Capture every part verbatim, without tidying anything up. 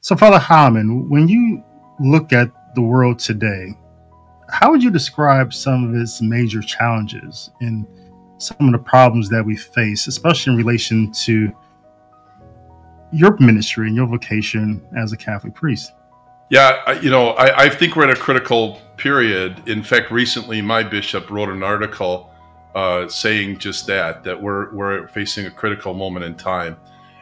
So, Father Hyman, when you look at the world today, how would you describe some of its major challenges and some of the problems that we face, especially in relation to your ministry and your vocation as a Catholic priest? Yeah, I- you know, I, I think we're in a critical period. In fact, recently my bishop wrote an article uh, saying just that, that we're, we're facing a critical moment in time.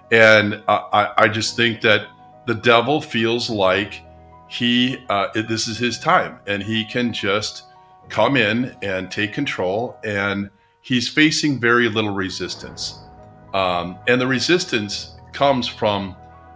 And I, I I just think that the devil feels like he, uh, it- this is his time and he can just come in and take control. And he's facing very little resistance. Um, and the resistance comes from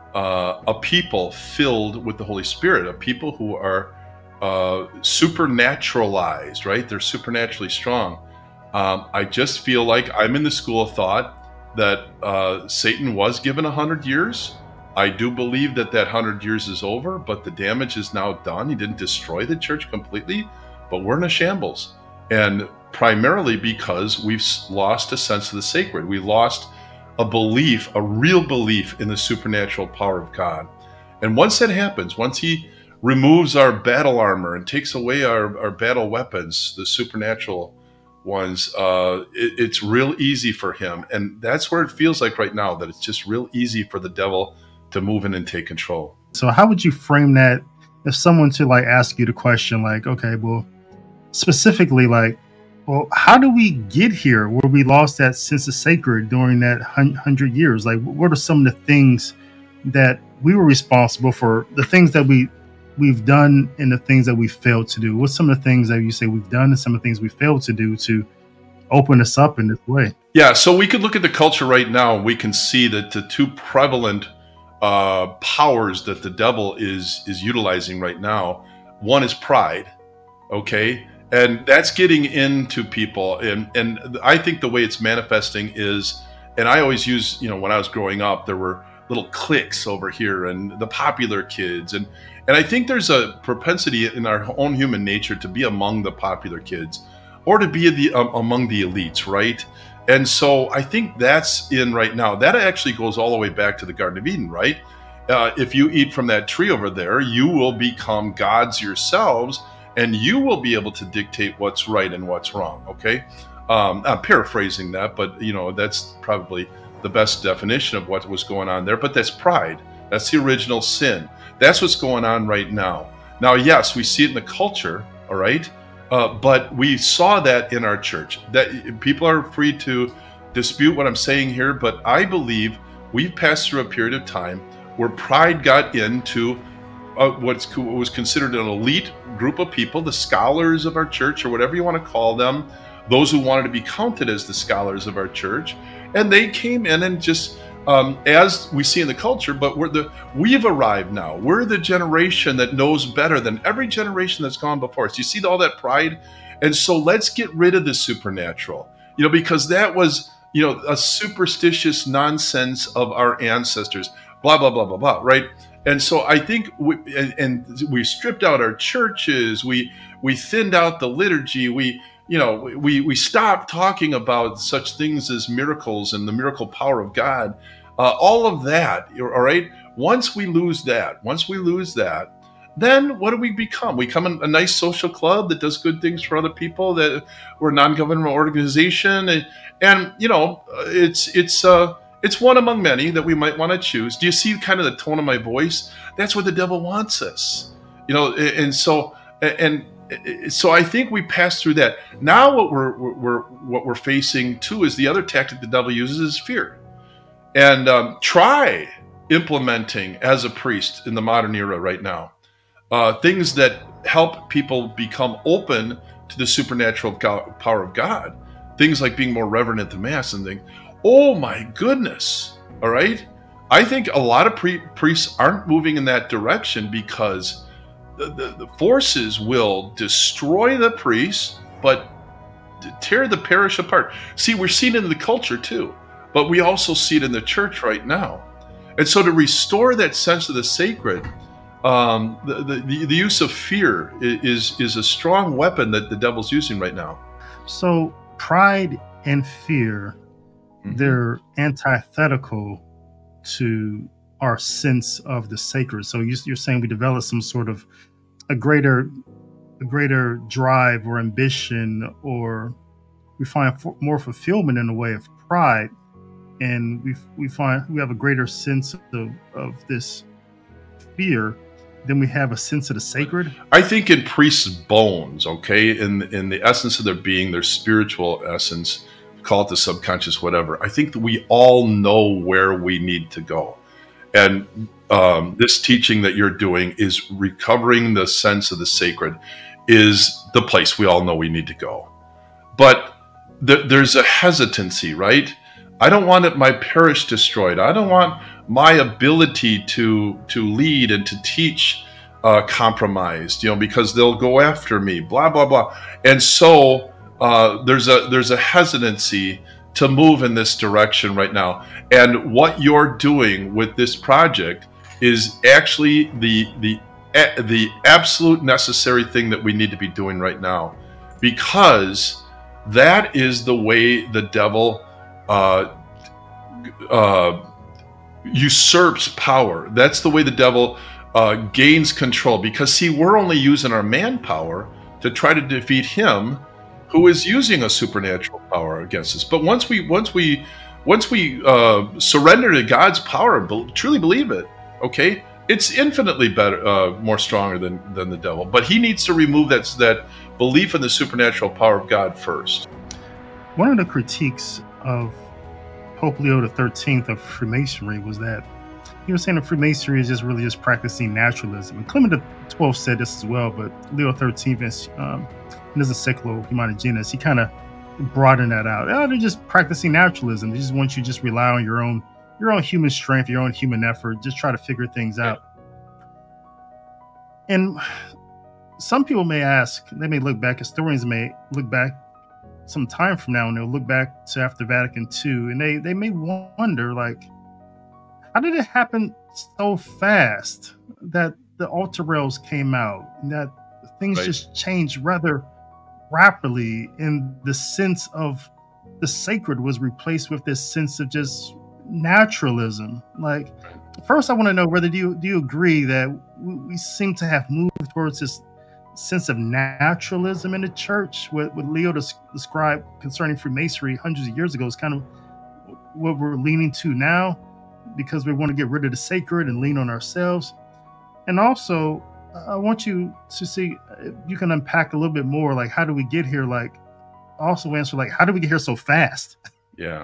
uh, a people filled with the Holy Spirit, a people who are uh, supernaturalized, right? They're supernaturally strong. Um, I just feel like I'm in the school of thought that uh, Satan was given a hundred years. I do believe that that hundred years is over, but the damage is now done. He didn't destroy the church completely, but we're in a shambles, and primarily because we've s- lost a sense of the sacred. We lost a belief, a real belief in the supernatural power of God. And once that happens, once He removes our battle armor and takes away our, our battle weapons, the supernatural ones, uh, it, it's real easy for Him. And that's where it feels like right now, that it's just real easy for the devil to move in and take control. So, how would you frame that if someone to like ask you the question, like, okay, well, specifically, like, well, how do we get here where we lost that sense of sacred during that hun- hundred years? Like, what are some of the things that we were responsible for, the things that we we've done and the things that we failed to do? What's some of the things that you say we've done and some of the things we failed to do to open us up in this way? Yeah, so we could look at the culture right now. We can see that the two prevalent uh, powers that the devil is is utilizing right now. One is pride, okay, and that's getting into people, and and I think the way it's manifesting is, and I always use, you know, when I was growing up, there were little cliques over here and the popular kids, and and I think there's a propensity in our own human nature to be among the popular kids or to be the um, among the elites, right? And so I think that's in right now. That actually goes all the way back to the Garden of Eden, right? Uh, if you eat from that tree over there, you will become gods yourselves, and you will be able to dictate what's right and what's wrong. Okay, um, I'm paraphrasing that, but you know that's probably the best definition of what was going on there. But that's pride. That's the original sin. That's what's going on right now. Now, yes, we see it in the culture. All right, uh, but we saw that in our church. That people are free to dispute what I'm saying here, but I believe we've passed through a period of time where pride got into uh, what's what was considered an elite group of people, the scholars of our church, or whatever you want to call them, those who wanted to be counted as the scholars of our church, and they came in and just, um, as we see in the culture, but we're the we've arrived now. We're the generation that knows better than every generation that's gone before us. You see all that pride, and so let's get rid of the supernatural, you know, because that was, you know, a superstitious nonsense of our ancestors. Blah blah blah blah blah. Right. And so I think, we, and, and we stripped out our churches. We we thinned out the liturgy. We you know we we stopped talking about such things as miracles and the miracle power of God. Uh, all of that. All right. Once we lose that, once we lose that, then what do we become? We become a, a nice social club that does good things for other people. That we're a non-governmental organization, and, and you know it's it's. Uh, it's one among many that we might want to choose. Do you see kind of the tone of my voice? That's what the devil wants us, you know. And so, and so I think we passed through that. Now, what we're, we're what we're facing too is the other tactic the devil uses is fear. And um, try implementing as a priest in the modern era right now uh, things that help people become open to the supernatural go- power of God. Things like being more reverent at the Mass and things. Oh my goodness. All right. I think a lot of pre- priests aren't moving in that direction because the, the, the forces will destroy the priests, but tear the parish apart. See, we're seeing it in the culture too, but we also see it in the church right now. And so to restore that sense of the sacred, um, the, the, the use of fear is, is a strong weapon that the devil's using right now. So, pride and fear, Mm-hmm. they're antithetical to our sense of the sacred. So you, you're saying we develop some sort of a greater a greater drive or ambition, or we find f- more fulfillment in a way of pride, and we we find we have a greater sense of of this fear than we have a sense of the sacred. I think in priests' bones, okay, in in the essence of their being, their spiritual essence, call it the subconscious, whatever. I think that we all know where we need to go, and um, this teaching that you're doing is recovering the sense of the sacred, is the place we all know we need to go. But th- there's a hesitancy, right? I don't want it, my parish destroyed. I don't want my ability to to lead and to teach uh, compromised, you know, because they'll go after me, blah blah blah. And so uh, there's a there's a hesitancy to move in this direction right now. And what you're doing with this project is actually the the the absolute necessary thing that we need to be doing right now, because that is the way the devil uh, uh, usurps power. That's the way the devil uh, gains control. Because see, we're only using our manpower to try to defeat him, who is using a supernatural power against us. But once we, once we, once we uh, surrender to God's power, be, truly believe it, okay, it's infinitely better, uh, more stronger than than the devil. But he needs to remove that that belief in the supernatural power of God first. One of the critiques of Pope Leo the thirteenth of Freemasonry was that he was saying that Freemasonry is just really just practicing naturalism. And Clement the twelfth said this as well, but Leo the thirteenth, is, um, in his Encyclical Humani Genus, he kind of broadened that out. Oh, they're just practicing naturalism. They just want you to just rely on your own your own human strength, your own human effort, just try to figure things out. And some people may ask, they may look back, historians may look back some time from now and they'll look back to after Vatican two, and they, they may wonder, like, how did it happen so fast that the altar rails came out and that things Right. just changed rather rapidly, and the sense of the sacred was replaced with this sense of just naturalism? Like, first I want to know whether do you do you agree that we, we seem to have moved towards this sense of naturalism in the church? What, what Leo des- described concerning Freemasonry hundreds of years ago is kind of what we're leaning to now, because we want to get rid of the sacred and lean on ourselves. And also, I want you to see if you can unpack a little bit more, like, how do we get here? Like, also answer, like, how do we get here so fast? Yeah.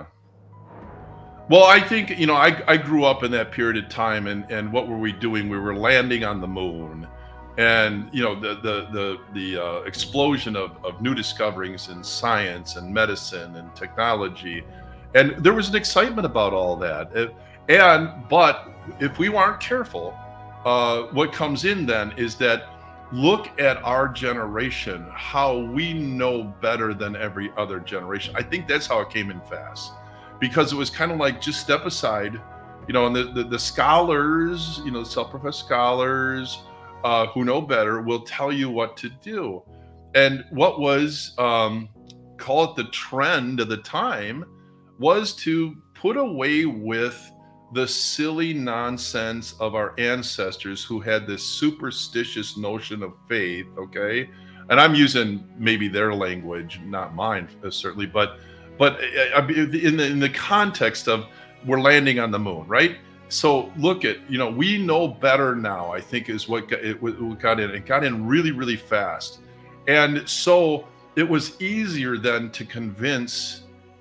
Well, I think, you know, I, I grew up in that period of time, and, and what were we doing? We were landing on the moon, and, you know, the the the, the uh, explosion of, of new discoveries in science and medicine and technology. And there was an excitement about all that. It- and, but if we weren't careful, uh, what comes in then is that look at our generation, how we know better than every other generation. I think that's how it came in fast, because it was kind of like, just step aside, you know, and the, the, the scholars, you know, self-professed scholars uh, who know better will tell you what to do. And what was, um, call it the trend of the time, was to put away with the silly nonsense of our ancestors who had this superstitious notion of faith, okay? And I'm using maybe their language, not mine, uh, certainly, but but uh, in the in the context of we're landing on the moon, right? So look at, you know, we know better now, I think, is what got, it, what got in. It got in really, really fast. And so it was easier then to convince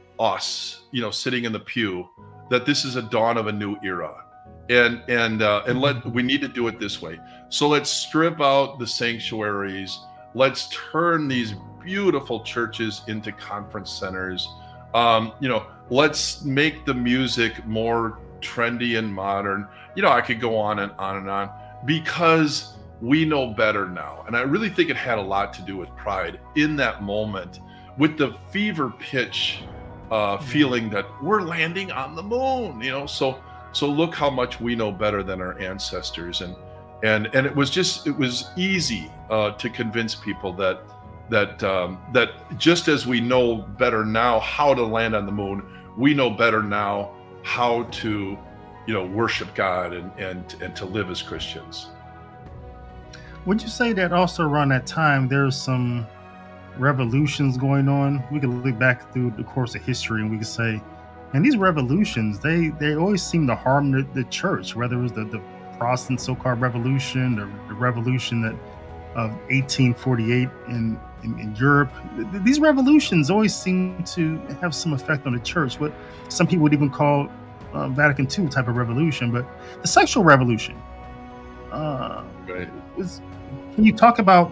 us, you know, sitting in the pew, that this is a dawn of a new era, and and uh, and let we need to do it this way. So let's strip out the sanctuaries. Let's turn these beautiful churches into conference centers. Um, you know, let's make the music more trendy and modern. You know, I could go on and on and on, because we know better now. And I really think it had a lot to do with pride in that moment, with the fever pitch uh, feeling that we're landing on the moon, you know. So so look how much we know better than our ancestors, and and and it was just it was easy uh, to convince people that that um, that just as we know better now how to land on the moon, we know better now how to you know, worship God and and and to live as Christians. Would you say that also around that time there's some revolutions going on? We could look back through the course of history and we could say, and these revolutions, they they always seem to harm the, the church, whether it was the, the Protestant so-called revolution, or the revolution that of eighteen forty-eight in, in, in Europe. Th- These revolutions always seem to have some effect on the church, what some people would even call uh, Vatican two type of revolution. But the sexual revolution, uh, Right. is, can you talk about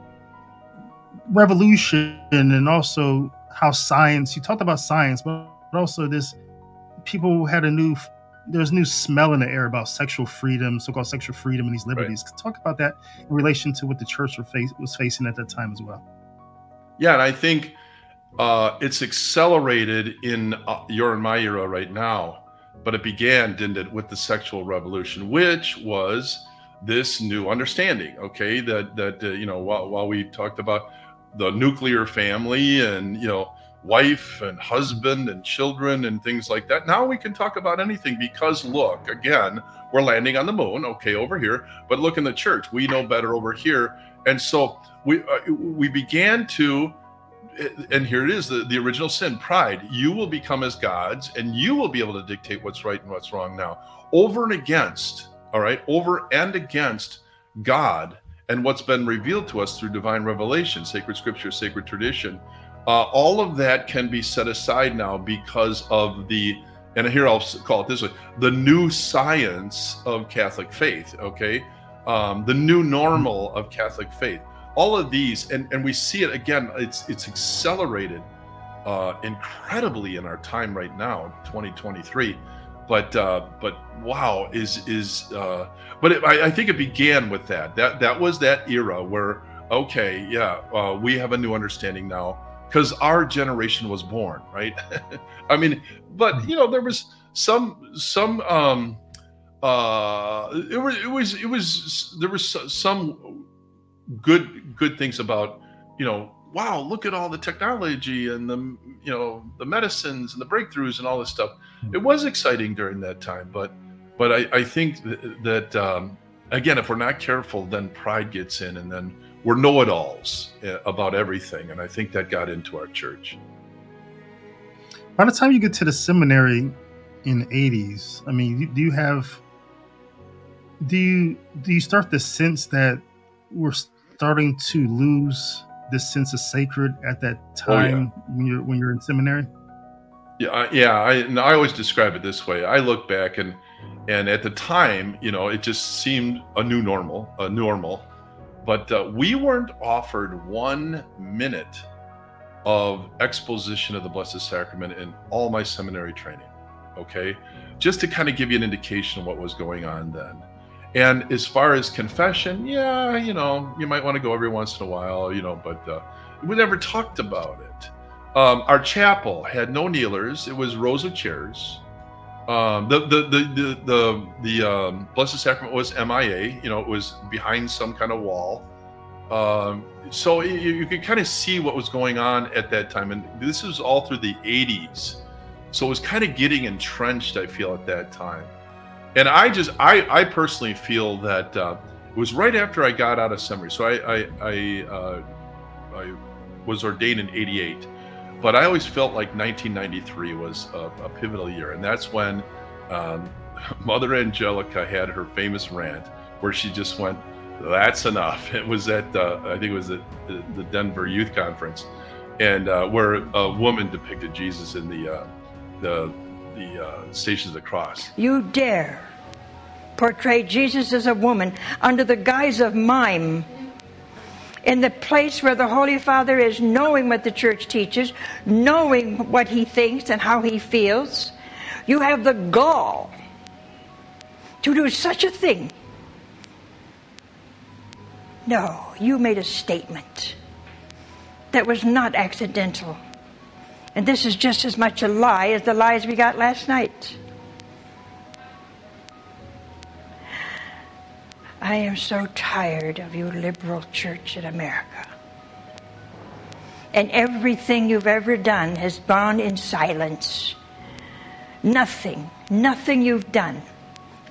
revolution and also how science, you talked about science, but also this, people had a new, there's a new smell in the air about sexual freedom, so-called sexual freedom and these Right. liberties. Talk about that in relation to what the church were face, was facing at that time as well. Yeah, and I think uh, it's accelerated in uh, your and my era right now, but it began, didn't it, with the sexual revolution, which was this new understanding. Okay, that that uh, you know, while, while we talked about the nuclear family and you know, wife and husband and children and things like that, now we can talk about anything because look, again, we're landing on the moon. Okay, over here, but look in the church, we know better over here, and so we uh, we began to. And here it is, the, the original sin, pride. You will become as gods and you will be able to dictate what's right and what's wrong now. Over and against, all right, over and against God and what's been revealed to us through divine revelation, sacred scripture, sacred tradition. Uh, all of that can be set aside now because of the, and here I'll call it this way, the new science of Catholic faith, okay? Um, the new normal of Catholic faith. All of these, and, and we see it again, it's it's accelerated uh, incredibly in our time right now, twenty twenty-three. But uh, but wow, is is uh, but it, I, I think it began with that. That that was that era where okay, yeah, uh, we have a new understanding now because our generation was born, right? I mean, but you know, there was some some um, uh, it was it was it was there was some good good things about, you know, wow, look at all the technology and the, you know, the medicines and the breakthroughs and all this stuff. It was exciting during that time, but but I, I think th- that um, again, if we're not careful, then pride gets in, and then we're know-it-alls uh, about everything, and I think that got into our church. By the time you get to the seminary in the eighties, I mean, you- do you have, do you do you start to sense that we're starting to lose this sense of sacred at that Oh yeah, time when you're when you're in seminary? yeah, I, yeah. I and I always describe it this way. I look back and and at the time, you know, it just seemed a new normal, a normal. But uh, we weren't offered one minute of exposition of the Blessed Sacrament in all my seminary training. Okay, just to kind of give you an indication of what was going on then. And as far as confession, yeah, you know, you might want to go every once in a while, you know, but uh, we never talked about it. Um, our chapel had no kneelers; it was rows of chairs. Um, the the the the the, the um, Blessed Sacrament was M I A. You know, it was behind some kind of wall. Um, so you, you could kind of see what was going on at that time, and this was all through the eighties. So it was kind of getting entrenched, I feel, at that time. And I just, I, I personally feel that uh, it was right after I got out of seminary. So I, I, I, uh, I was ordained in eighty-eight, but I always felt like nineteen ninety-three was a, a pivotal year, and that's when um, Mother Angelica had her famous rant where she just went, "That's enough." It was at, uh, I think it was at the, the Denver Youth Conference, and uh, where a woman depicted Jesus in the uh, the the uh, Stations of the Cross. You dare portray Jesus as a woman under the guise of mime in the place where the Holy Father is, knowing what the church teaches, knowing what he thinks and how he feels. You have the gall to do such a thing. No, you made a statement that was not accidental. And this is just as much a lie as the lies we got last night. I am so tired of your liberal church in America. And everything you've ever done has gone in silence. Nothing, nothing you've done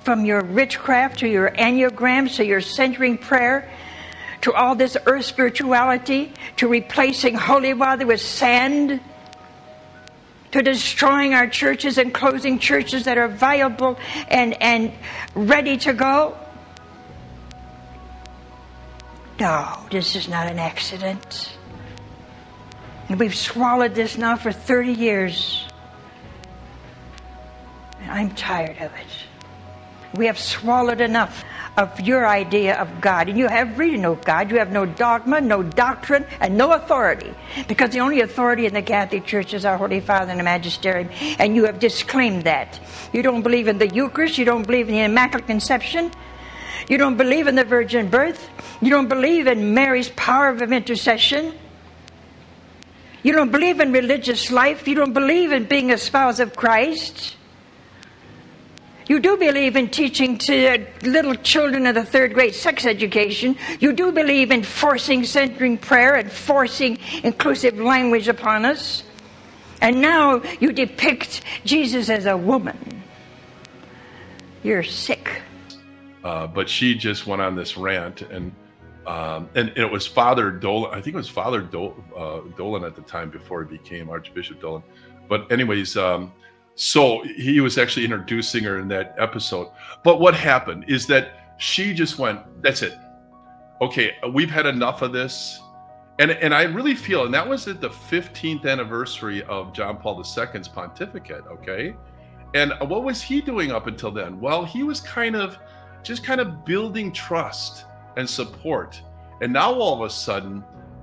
from your witchcraft to your enneagrams to your centering prayer to all this earth spirituality, to replacing holy water with sand, to destroying our churches and closing churches that are viable and, and ready to go. No, this is not an accident. And we've swallowed this now for thirty years. And I'm tired of it. We have swallowed enough of your idea of God. And you have really no God. You have no dogma, no doctrine, and no authority. Because the only authority in the Catholic Church is our Holy Father and the Magisterium. And you have disclaimed that. You don't believe in the Eucharist. You don't believe in the Immaculate Conception. You don't believe in the virgin birth. You don't believe in Mary's power of intercession. You don't believe in religious life. You don't believe in being a spouse of Christ. You do believe in teaching to little children of the third grade sex education. You do believe in forcing centering prayer and forcing inclusive language upon us. And now you depict Jesus as a woman. You're sick. Uh, but she just went on this rant, and um, and, and it was Father Dolan. I think it was Father Dol, uh, Dolan at the time before he became Archbishop Dolan. But anyways, um, so he was actually introducing her in that episode. But what happened is that she just went, "That's it. Okay, we've had enough of this." And and I really feel, and that was at the fifteenth anniversary of John Paul the Second's pontificate. Okay, and what was he doing up until then? Well, he was kind of just kind of building trust and support. And now all of a sudden,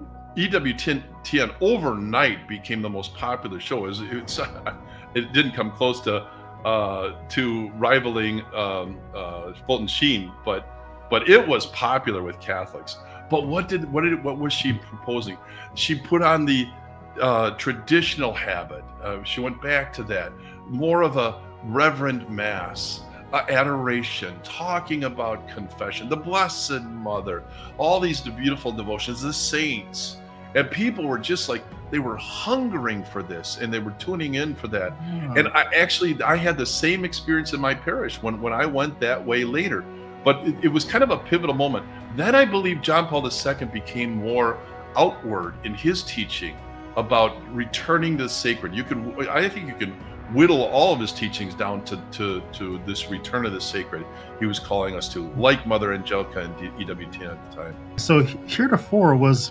E W T N overnight became the most popular show. It, was, it's, it didn't come close to uh, to rivaling um, uh, Fulton Sheen, but but it was popular with Catholics. But what did what did what was she proposing? She put on the uh, traditional habit. Uh, she went back to that, more of a reverend mass. Uh, adoration, talking about confession, the Blessed Mother, all these beautiful devotions, the saints. And people were just like, they were hungering for this, and they were tuning in for that. Yeah. And I actually, I had the same experience in my parish when, when I went that way later. But it, it was kind of a pivotal moment. Then I believe John Paul the Second became more outward in his teaching about returning to the sacred. You can, I think you can whittle all of his teachings down to, to, to this return of the sacred he was calling us to, like Mother Angelica and E W T N at the time. So heretofore, was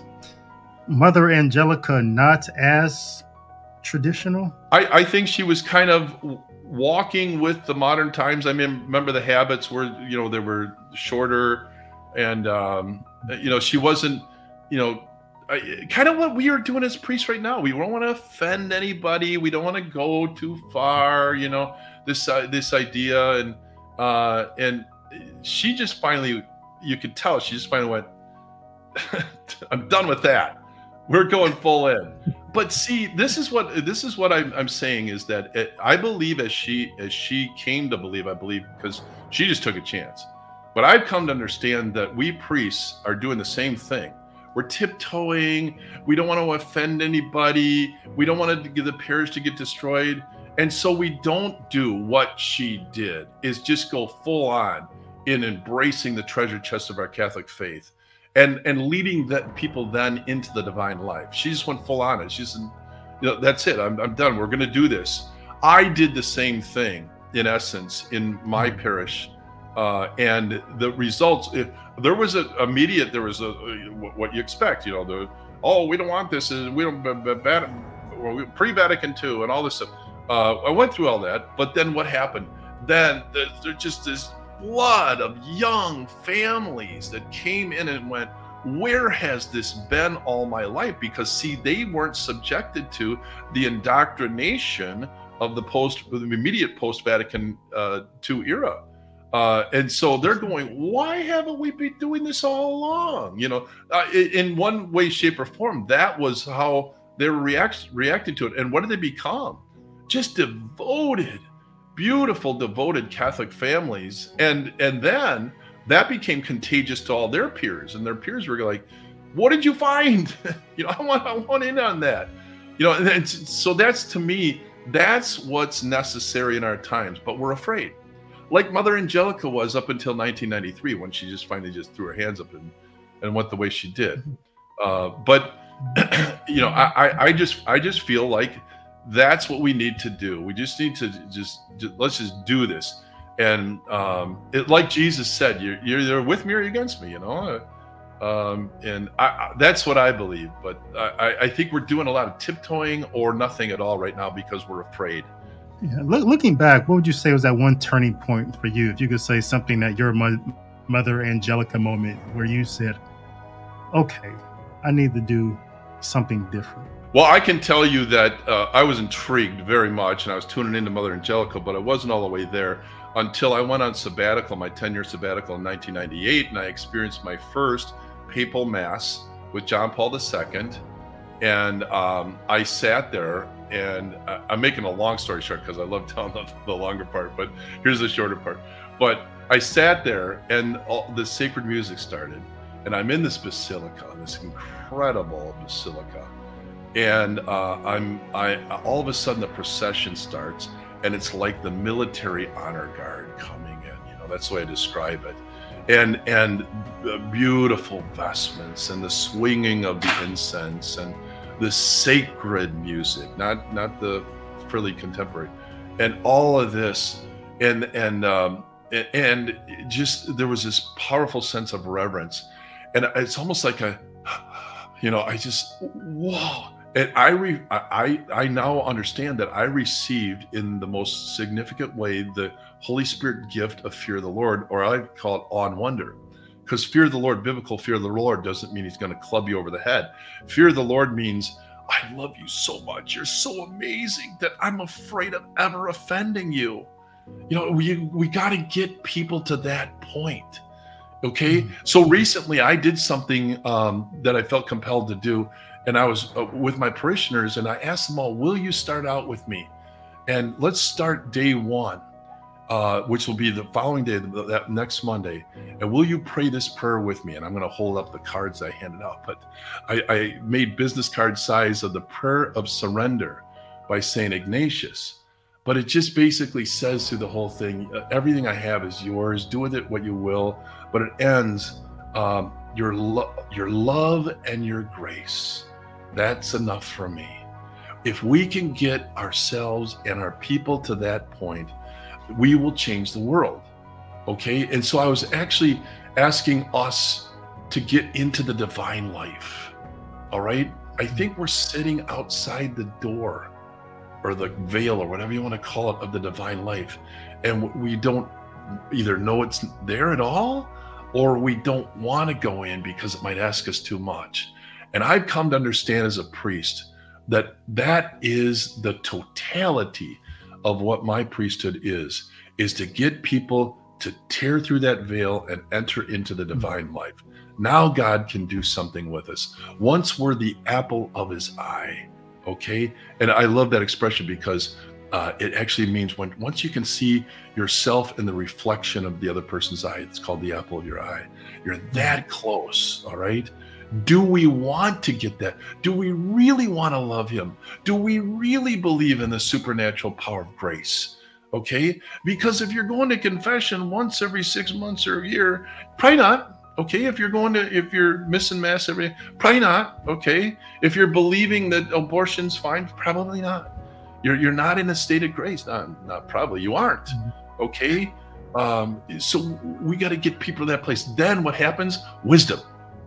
Mother Angelica not as traditional? I, I think she was kind of walking with the modern times. I mean, remember the habits were, you know, they were shorter, and, um, you know, she wasn't, you know, I, kind of what we are doing as priests right now. We don't want to offend anybody. We don't want to go too far, you know, this uh, this idea. And uh, and she just finally, you could tell, she just finally went, I'm done with that. We're going full in. But see, this is what this is what I'm, I'm saying is that it, I believe as she as she came to believe, I believe, because she just took a chance. But I've come to understand that we priests are doing the same thing. We're tiptoeing. We don't want to offend anybody. We don't want to get the parish to get destroyed. And so we don't do what she did, is just go full on in embracing the treasure chest of our Catholic faith and, and leading that people then into the divine life. She just went full on it. She's, you know, that's it. I'm, I'm done. We're going to do this. I did the same thing, in essence, in my parish. Uh, and the results, it, there was a immediate, there was a, what you expect, you know, the, oh, we don't want this, we don't, pre-Vatican two and all this stuff. Uh, I went through all that, but then what happened? Then there's just this flood of young families that came in and went, where has this been all my life? Because see, they weren't subjected to the indoctrination of the post, the immediate post-Vatican uh, two era. Uh, and so they're going, why haven't we been doing this all along? You know, uh, in one way, shape, or form, that was how they were react- reacting to it. And what did they become? Just devoted, beautiful, devoted Catholic families. And and then that became contagious to all their peers. And their peers were like, what did you find? you know, I want, I want in on that. You know, and it's, so that's, to me, that's what's necessary in our times. But we're afraid. like Mother Angelica was up until nineteen ninety-three, when she just finally just threw her hands up and, and went the way she did. Uh, but you know, I, I, I just I just feel like that's what we need to do. We just need to just, just let's just do this. And um, it, like Jesus said, you're, you're either with me or against me, you know. Um, and I, I, that's what I believe. But I, I think we're doing a lot of tiptoeing or nothing at all right now because we're afraid. Yeah. Look, looking back, what would you say was that one turning point for you? If you could say something that your mo- Mother Angelica moment where you said, okay, I need to do something different. Well, I can tell you that uh, I was intrigued very much, and I was tuning into Mother Angelica, but I wasn't all the way there until I went on sabbatical, my ten-year sabbatical in nineteen ninety-eight, and I experienced my first papal mass with John Paul the Second. And um, I sat there, and I, I'm making a long story short because I love telling the, the longer part, but here's the shorter part. But I sat there, and all, the sacred music started, and I'm in this basilica, this incredible basilica. And uh, I'm, I all of a sudden the procession starts, and it's like the military honor guard coming in. You know, that's the way I describe it. And and the beautiful vestments, and the swinging of the incense, and the sacred music, not not the frilly contemporary, and all of this, and and um, and just there was this powerful sense of reverence, and it's almost like a, you know, I just whoa. And I, re, I I now understand that I received in the most significant way the Holy Spirit gift of fear of the Lord, or I call it awe and wonder. Because fear of the Lord, biblical fear of the Lord, doesn't mean he's going to club you over the head. Fear of the Lord means, I love you so much. You're so amazing that I'm afraid of ever offending you. You know, we, we got to get people to that point. Okay? Mm-hmm. So recently I did something um, that I felt compelled to do. And I was uh, with my parishioners, and I asked them all, will you start out with me? And let's start day one, uh, which will be the following day, that next Monday. And will you pray this prayer with me? And I'm going to hold up the cards I handed out. But I, I made business card size of the prayer of surrender by Saint Ignatius. But it just basically says through the whole thing, everything I have is yours. Do with it what you will. But it ends, um, your, lo- your love and your grace. That's enough for me. If we can get ourselves and our people to that point, we will change the world. Okay? And so I was actually asking us to get into the divine life. All right? I think we're sitting outside the door, or the veil, or whatever you want to call it, of the divine life. And we don't either know it's there at all, or we don't want to go in because it might ask us too much. And I've come to understand as a priest that that is the totality of what my priesthood is, is to get people to tear through that veil and enter into the divine life. Now God can do something with us. Once we're the apple of his eye, okay? And I love that expression because uh, it actually means when once you can see yourself in the reflection of the other person's eye, it's called the apple of your eye. You're that close, all right? Do we want to get that? Do we really want to love him? Do we really believe in the supernatural power of grace? Okay? Because if you're going to confession once every six months or a year, probably not. Okay? If you're going to, if you're missing mass every, probably not. Okay? If you're believing that abortion's fine, probably not. You're you're not in a state of grace. Not, not probably. You aren't. Okay? Um, so we got to get people to that place. Then what happens? Wisdom.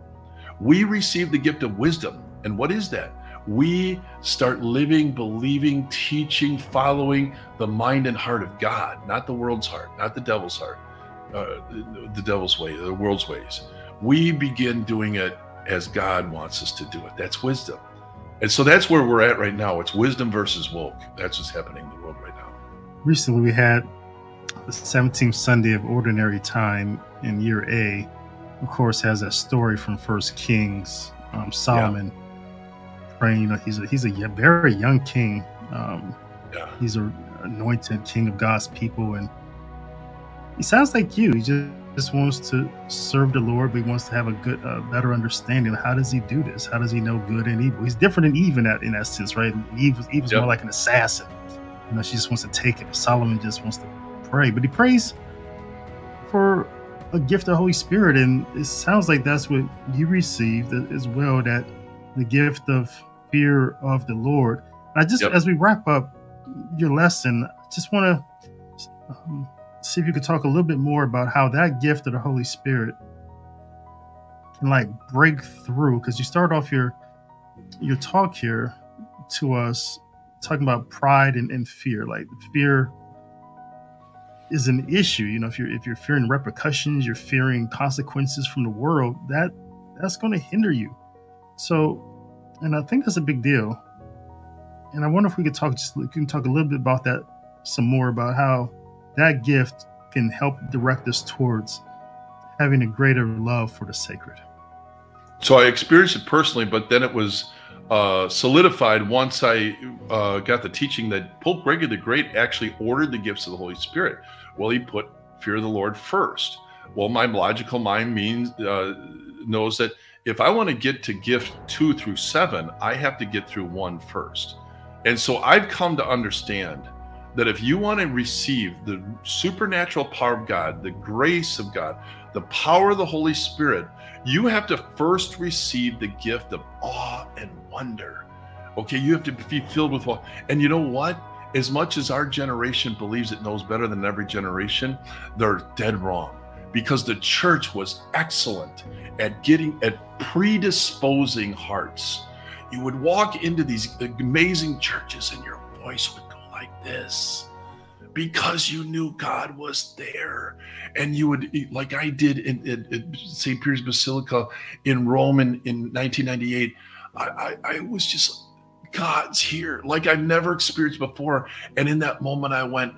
We receive the gift of wisdom. And what is that? We start living, believing, teaching, following the mind and heart of God, not the world's heart, not the devil's heart, uh, the devil's way, the world's ways. We begin doing it as God wants us to do it. That's wisdom. And so that's where we're at right now. It's wisdom versus woke. That's what's happening in the world right now. Recently, we had the seventeenth Sunday of Ordinary Time in year A. Of course, has that story from First Kings, um, Solomon yeah. praying. You know, he's a he's a very young king. Um, yeah. He's an anointed king of God's people, and he sounds like you. He just, just wants to serve the Lord, but he wants to have a good, uh, better understanding of how does he do this? How does he know good and evil? He's different than Eve in that in that sense, right? Eve, Eve is yep. more like an assassin. You know, she just wants to take it. Solomon just wants to pray, but he prays for a gift of the Holy Spirit, and it sounds like that's what you received as well, that the gift of fear of the Lord. I just, Yep. as we wrap up your lesson, I just want to um, see if you could talk a little bit more about how that gift of the Holy Spirit can like break through, because you start off your your talk here to us talking about pride and, and fear. Like fear is an issue. You know, if you're if you're fearing repercussions, you're fearing consequences from the world, that that's going to hinder you. So, and I think that's a big deal. And I wonder if we could talk just we can talk a little bit about that some more, about how that gift can help direct us towards having a greater love for the sacred. So I experienced it personally, but then it was uh, solidified once I uh, got the teaching that Pope Gregory the Great actually ordered the gifts of the Holy Spirit. Well, he put fear of the Lord first. Well, my logical mind means uh, knows that if I want to get to gift two through seven, I have to get through one first. And so I've come to understand that if you want to receive the supernatural power of God, the grace of God, the power of the Holy Spirit, you have to first receive the gift of awe and wonder. Okay, you have to be filled with awe. And you know what? As much as our generation believes it knows better than every generation, they're dead wrong. Because the church was excellent at getting, at predisposing hearts. You would walk into these amazing churches and your voice would go like this, because you knew God was there. And you would, like I did in, in, in Saint Peter's Basilica in Rome in, in nineteen ninety-eight, I, I, I was just, God's here, like I've never experienced before. And in that moment I went,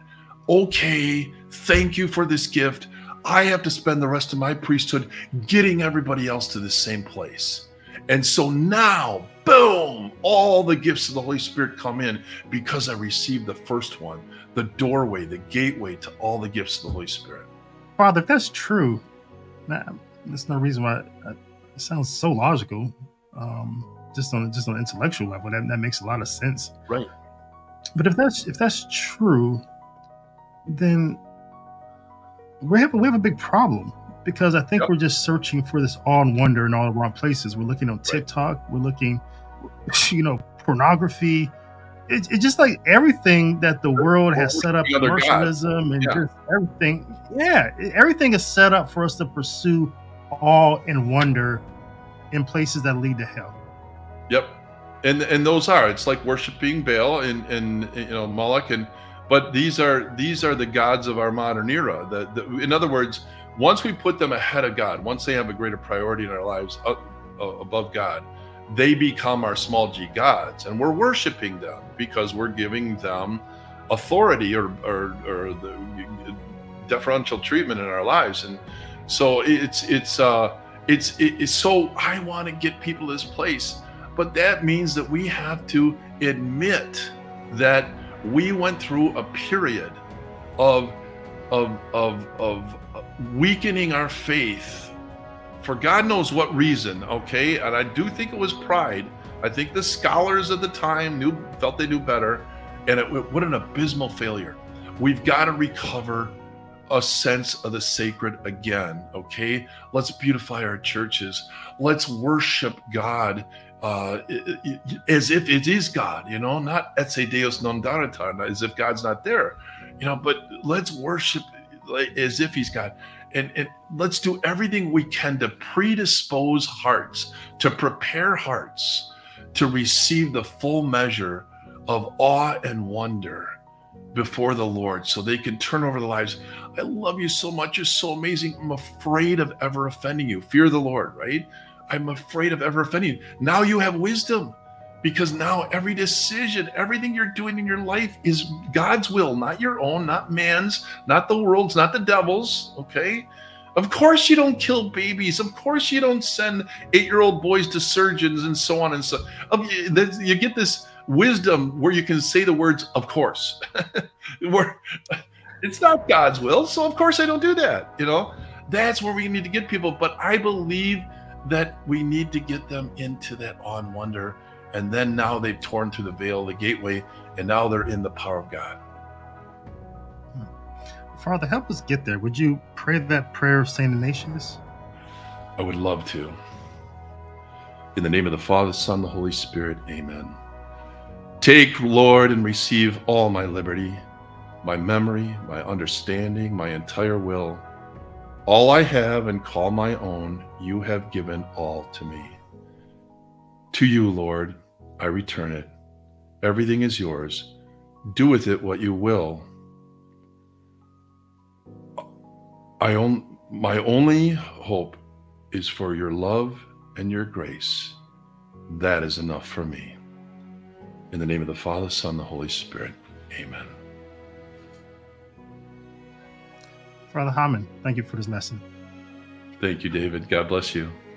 okay, thank you for this gift. I have to spend the rest of my priesthood getting everybody else to the same place. And so now, boom, all the gifts of the Holy Spirit come in because I received the first one, the doorway, the gateway to all the gifts of the Holy Spirit. Father, if that's true, there's no reason why it sounds so logical. Um, just on just on an intellectual level, that, that makes a lot of sense. Right. But if that's if that's true, then we have we have a big problem, because I think Yep. we're just searching for this awe and wonder in all the wrong places. We're looking on Right. TikTok, we're looking, you know, pornography. It's it just like everything that the world has We're set up, worshiping other gods. commercialism and Yeah. just everything. Yeah, everything is set up for us to pursue awe and wonder in places that lead to hell. Yep. And and those are, it's like worshiping Baal and, and you know, Moloch, and but these are these are the gods of our modern era. The, the, in other words, once we put them ahead of God, once they have a greater priority in our lives uh, uh, above God, they become our small g gods, and we're worshiping them because we're giving them authority or or, or the deferential treatment in our lives. And so it's it's uh it's it's so I want to get people to this place, but that means that we have to admit that we went through a period of of of of weakening our faith for God knows what reason. Okay, and I do think it was pride. I think the scholars of the time knew felt they knew better, and it, what an abysmal failure. We've got to recover a sense of the sacred again. Okay, let's beautify our churches. Let's worship God uh, as if it is God, you know, not et se Deus non daretur, as if God's not there, you know, but let's worship as if he's God. And, and let's do everything we can to predispose hearts, to prepare hearts to receive the full measure of awe and wonder before the Lord, so they can turn over their lives. I love you so much. You're so amazing. I'm afraid of ever offending you. Fear the Lord, right? I'm afraid of ever offending you. Now you have wisdom, because now every decision, everything you're doing in your life is God's will, not your own, not man's, not the world's, not the devil's, okay? Of course you don't kill babies. Of course you don't send eight-year-old boys to surgeons and so on and so. You get this wisdom where you can say the words, of course. Where it's not God's will, so of course I don't do that, you know? That's where we need to get people. But I believe that we need to get them into that awe and wonder. And then now they've torn through the veil, the gateway, and now they're in the power of God. Father, help us get there. Would you pray that prayer of Saint Ignatius? I would love to. In the name of the Father, Son, the Holy Spirit, amen. Take, Lord, and receive all my liberty, my memory, my understanding, my entire will. All I have and call my own, you have given all to me. To you, Lord, I return it. Everything is yours. Do with it what you will. I own, my only hope is for your love and your grace. That is enough for me. In the name of the Father, Son, the Holy Spirit, amen. Father Hamann, thank you for this lesson. Thank you, David. God bless you.